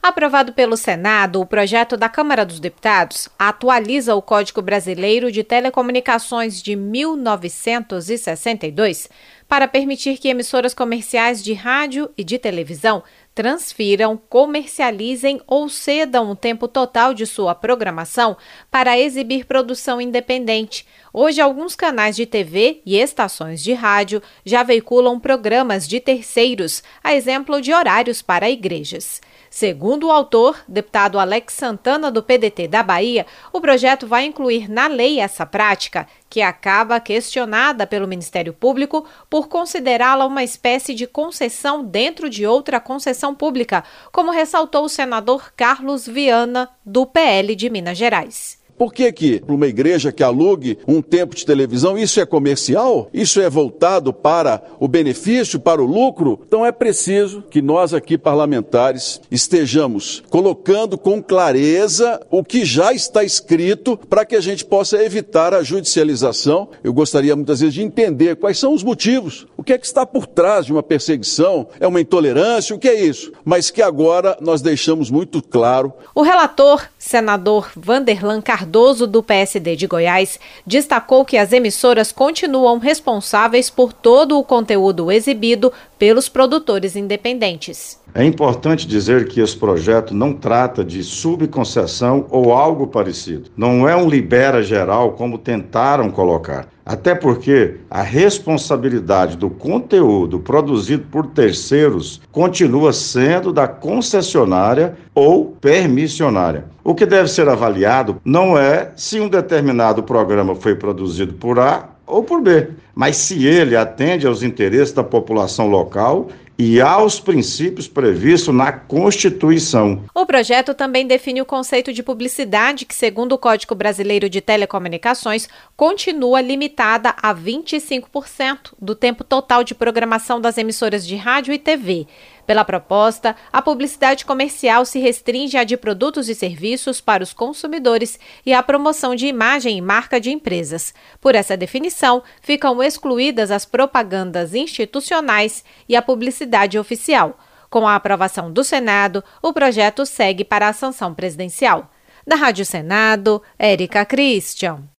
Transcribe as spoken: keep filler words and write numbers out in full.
Aprovado pelo Senado, o projeto da Câmara dos Deputados atualiza o Código Brasileiro de Telecomunicações de mil novecentos e sessenta e dois para permitir que emissoras comerciais de rádio e de televisão transfiram, comercializem ou cedam o tempo total de sua programação para exibir produção independente. Hoje, alguns canais de T V e estações de rádio já veiculam programas de terceiros, a exemplo de horários para igrejas. Segundo o autor, deputado Alex Santana, do P D T da Bahia, o projeto vai incluir na lei essa prática, que acaba questionada pelo Ministério Público por considerá-la uma espécie de concessão dentro de outra concessão pública, como ressaltou o senador Carlos Viana, do P L de Minas Gerais. Por que que para uma igreja que alugue um tempo de televisão, isso é comercial? Isso é voltado para o benefício, para o lucro? Então é preciso que nós aqui parlamentares estejamos colocando com clareza o que já está escrito para que a gente possa evitar a judicialização. Eu gostaria muitas vezes de entender quais são os motivos, o que é que está por trás de uma perseguição, é uma intolerância, o que é isso? Mas que agora nós deixamos muito claro. O relator, senador Vanderlan Cardoso, Cardoso, do P S D de Goiás, destacou que as emissoras continuam responsáveis por todo o conteúdo exibido pelos produtores independentes. É importante dizer que esse projeto não trata de subconcessão ou algo parecido. Não é um libera geral como tentaram colocar. Até porque a responsabilidade do conteúdo produzido por terceiros continua sendo da concessionária ou permissionária. O que deve ser avaliado não é se um determinado programa foi produzido por A ou por B, mas se ele atende aos interesses da população local e aos princípios previstos na Constituição. O projeto também define o conceito de publicidade, que, segundo o Código Brasileiro de Telecomunicações, continua limitada a vinte e cinco por cento do tempo total de programação das emissoras de rádio e T V. Pela proposta, a publicidade comercial se restringe à de produtos e serviços para os consumidores e à promoção de imagem e marca de empresas. Por essa definição, ficam excluídas as propagandas institucionais e a publicidade oficial. Com a aprovação do Senado, o projeto segue para a sanção presidencial. Da Rádio Senado, Érica Christian.